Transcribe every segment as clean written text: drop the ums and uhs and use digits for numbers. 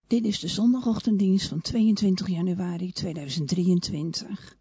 Dit is de zondagochtenddienst van 22 januari 2023.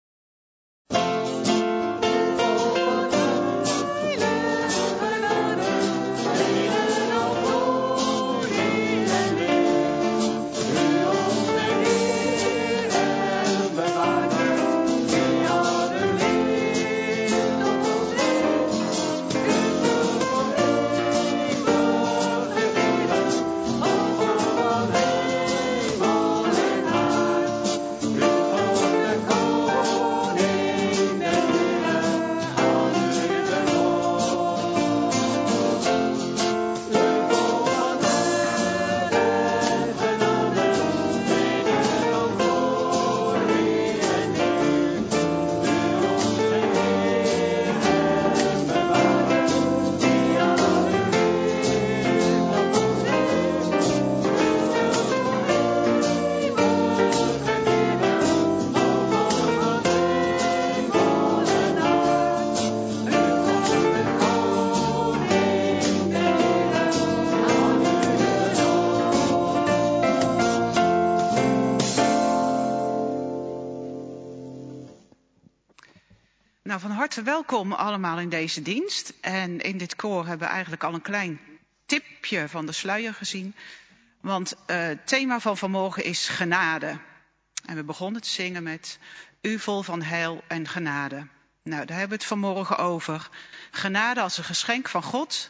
Nou, van harte welkom allemaal in deze dienst. En in dit koor hebben we eigenlijk al een klein tipje van de sluier gezien. Want het thema van vanmorgen is genade. En we begonnen te zingen met U vol van heil en genade. Nou, daar hebben we het vanmorgen over. Genade als een geschenk van God.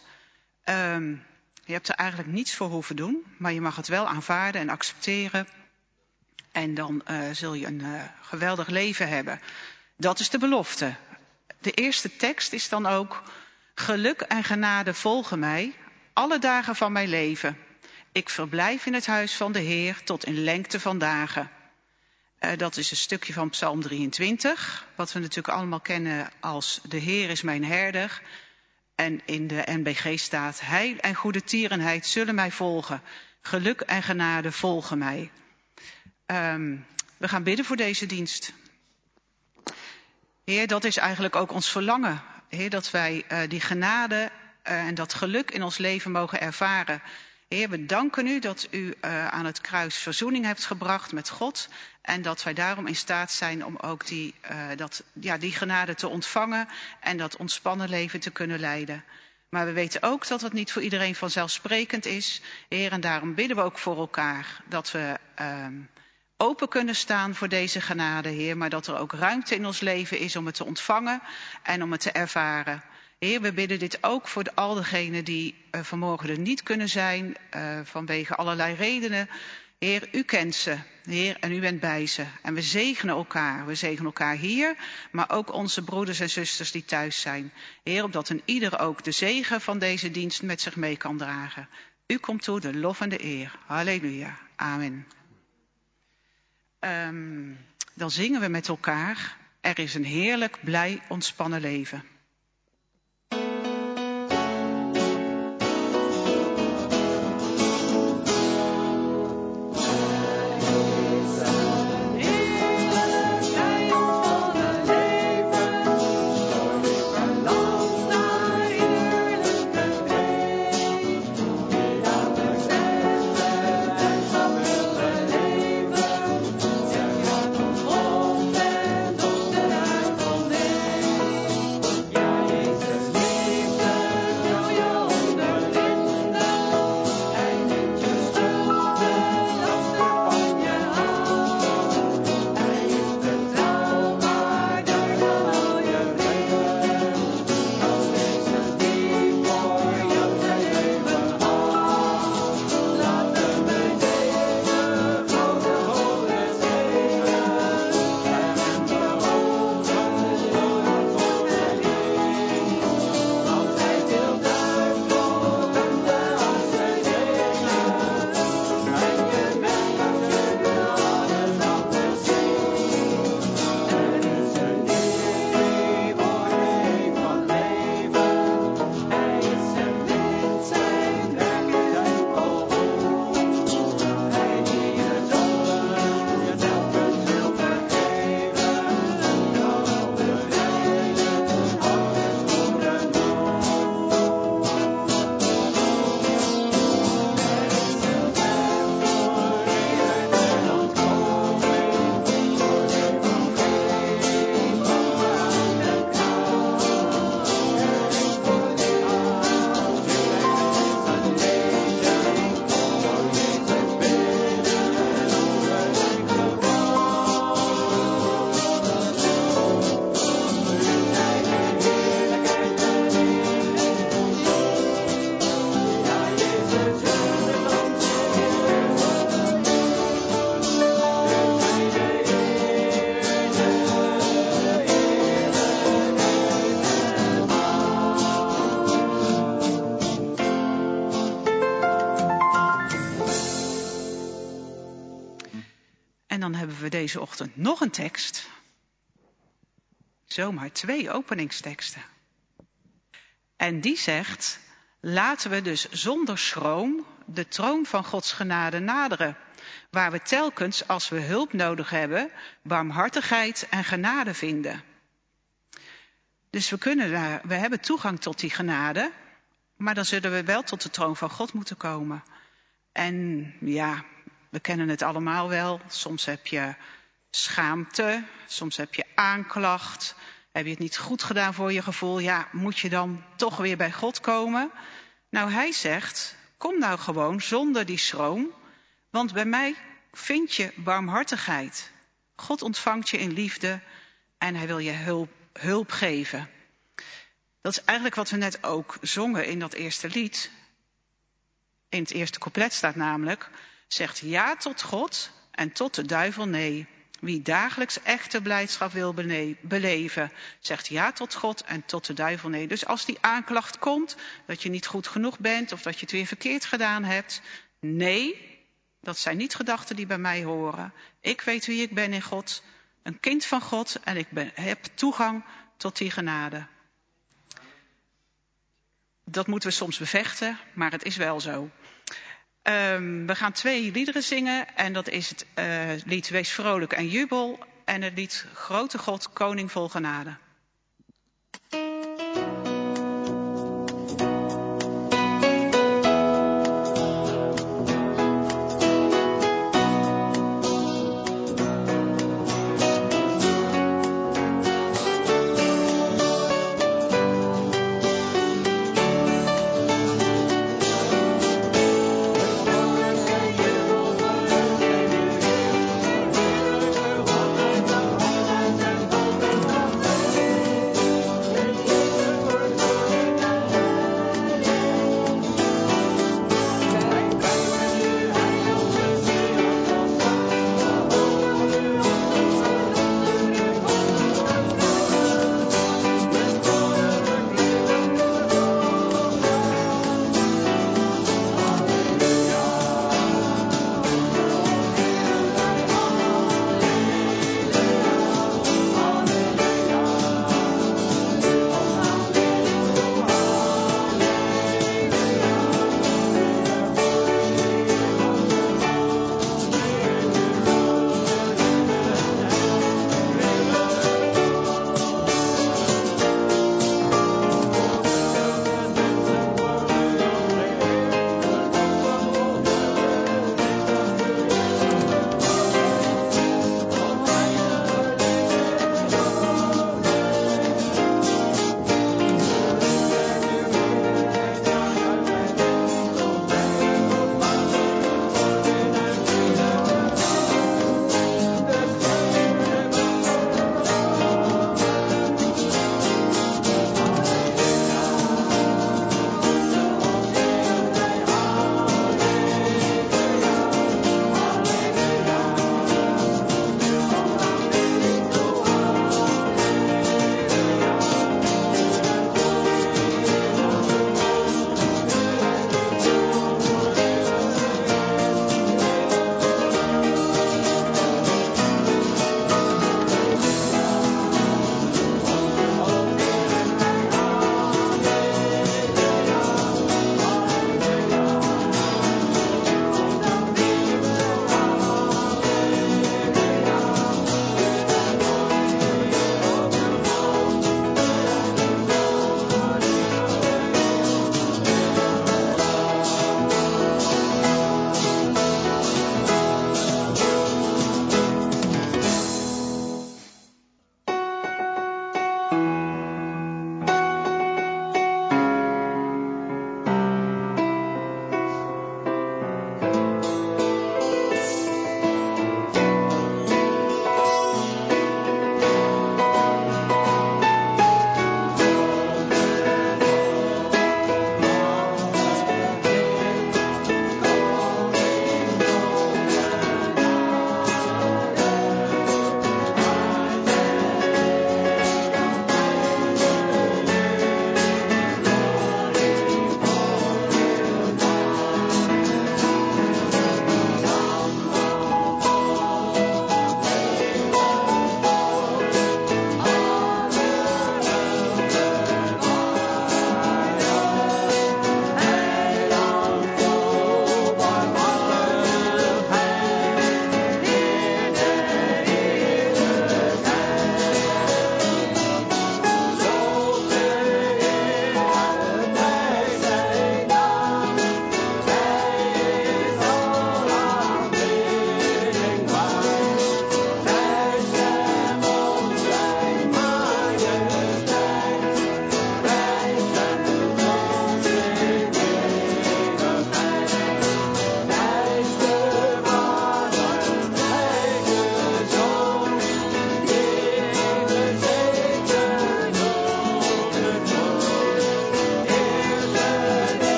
Je hebt er eigenlijk niets voor hoeven doen, maar je mag het wel aanvaarden en accepteren. En dan zul je een geweldig leven hebben. Dat is de belofte. De eerste tekst is dan ook: geluk en genade volgen mij alle dagen van mijn leven. Ik verblijf in het huis van de Heer tot in lengte van dagen. Dat is een stukje van Psalm 23, wat we natuurlijk allemaal kennen als de Heer is mijn herder. En in de NBG staat: heil en goede tierenheid zullen mij volgen. Geluk en genade volgen mij. We gaan bidden voor deze dienst. Heer, dat is eigenlijk ook ons verlangen. Heer, dat wij die genade en dat geluk in ons leven mogen ervaren. Heer, we danken u dat u aan het kruis verzoening hebt gebracht met God. En dat wij daarom in staat zijn om ook die genade te ontvangen en dat ontspannen leven te kunnen leiden. Maar we weten ook dat het niet voor iedereen vanzelfsprekend is. Heer, en daarom bidden we ook voor elkaar dat we open kunnen staan voor deze genade, Heer, maar dat er ook ruimte in ons leven is om het te ontvangen en om het te ervaren. Heer, we bidden dit ook voor al degenen die vanmorgen er niet kunnen zijn, vanwege allerlei redenen. Heer, u kent ze, Heer, en u bent bij ze. En we zegenen elkaar. We zegenen elkaar hier, maar ook onze broeders en zusters die thuis zijn. Heer, opdat een ieder ook de zegen van deze dienst met zich mee kan dragen. U komt toe de lof en de eer. Halleluja. Amen. Dan zingen we met elkaar: er is een heerlijk, blij, ontspannen leven. dan hebben we deze ochtend nog een tekst. Zomaar 2 openingsteksten. En die zegt: laten we dus zonder schroom de troon van Gods genade naderen, waar we telkens, als we hulp nodig hebben, barmhartigheid en genade vinden. Dus we hebben toegang tot die genade, maar dan zullen we wel tot de troon van God moeten komen. En ja, we kennen het allemaal wel. Soms heb je schaamte, soms heb je aanklacht. Heb je het niet goed gedaan voor je gevoel? Ja, moet je dan toch weer bij God komen? Nou, hij zegt, kom nou gewoon zonder die schroom, want bij mij vind je barmhartigheid. God ontvangt je in liefde en hij wil je hulp geven. Dat is eigenlijk wat we net ook zongen in dat eerste lied. In het eerste couplet staat namelijk: zegt ja tot God en tot de duivel nee. Wie dagelijks echte blijdschap wil beleven, zegt ja tot God en tot de duivel nee. Dus als die aanklacht komt, dat je niet goed genoeg bent of dat je het weer verkeerd gedaan hebt, nee, dat zijn niet gedachten die bij mij horen. Ik weet wie ik ben in God, een kind van God en ik heb toegang tot die genade. Dat moeten we soms bevechten, maar het is wel zo. We gaan 2 liederen zingen en dat is het lied Wees vrolijk en jubel en het lied Grote God, Koning vol genade.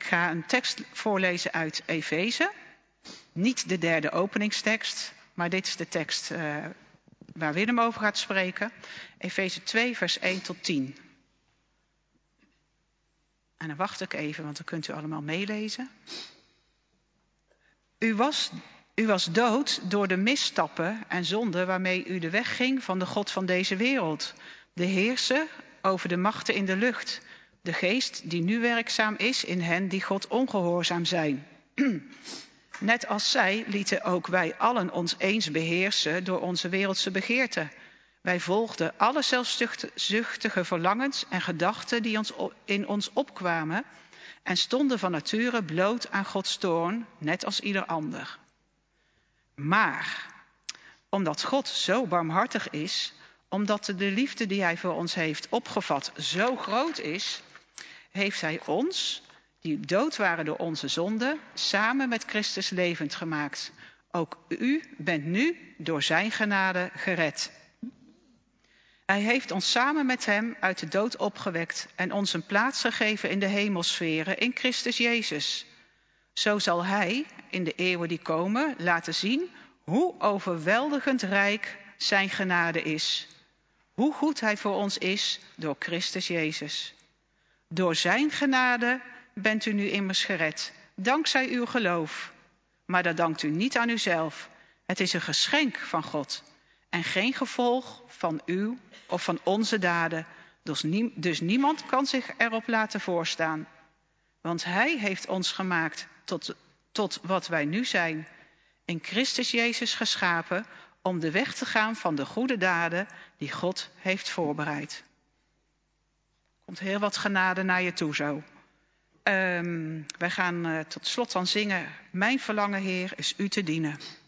ga een tekst voorlezen uit Efeze. Niet de derde openingstekst, maar dit is de tekst waar Willem over gaat spreken. Efeze 2, vers 1 tot 10. En dan wacht ik even, want dan kunt u allemaal meelezen. U was dood door de misstappen en zonden waarmee u de weg ging van de God van deze wereld. De heerser over de machten in de lucht. De geest die nu werkzaam is in hen die God ongehoorzaam zijn. Net als zij lieten ook wij allen ons eens beheersen door onze wereldse begeerten. Wij volgden alle zelfzuchtige verlangens en gedachten die in ons opkwamen en stonden van nature bloot aan Gods toorn, net als ieder ander. Maar, omdat God zo barmhartig is, omdat de liefde die hij voor ons heeft opgevat zo groot is, heeft hij ons, die dood waren door onze zonden, samen met Christus levend gemaakt. Ook u bent nu door zijn genade gered. Hij heeft ons samen met hem uit de dood opgewekt en ons een plaats gegeven in de hemelsferen in Christus Jezus. Zo zal hij in de eeuwen die komen laten zien hoe overweldigend rijk zijn genade is. Hoe goed hij voor ons is door Christus Jezus. Door zijn genade bent u nu immers gered, dankzij uw geloof. Maar dat dankt u niet aan uzelf. Het is een geschenk van God en geen gevolg van uw of van onze daden. Dus niemand kan zich erop laten voorstaan. Want hij heeft ons gemaakt tot wat wij nu zijn. In Christus Jezus geschapen om de weg te gaan van de goede daden die God heeft voorbereid. Komt heel wat genade naar je toe zo. Wij gaan tot slot dan zingen. Mijn verlangen, Heer, is u te dienen.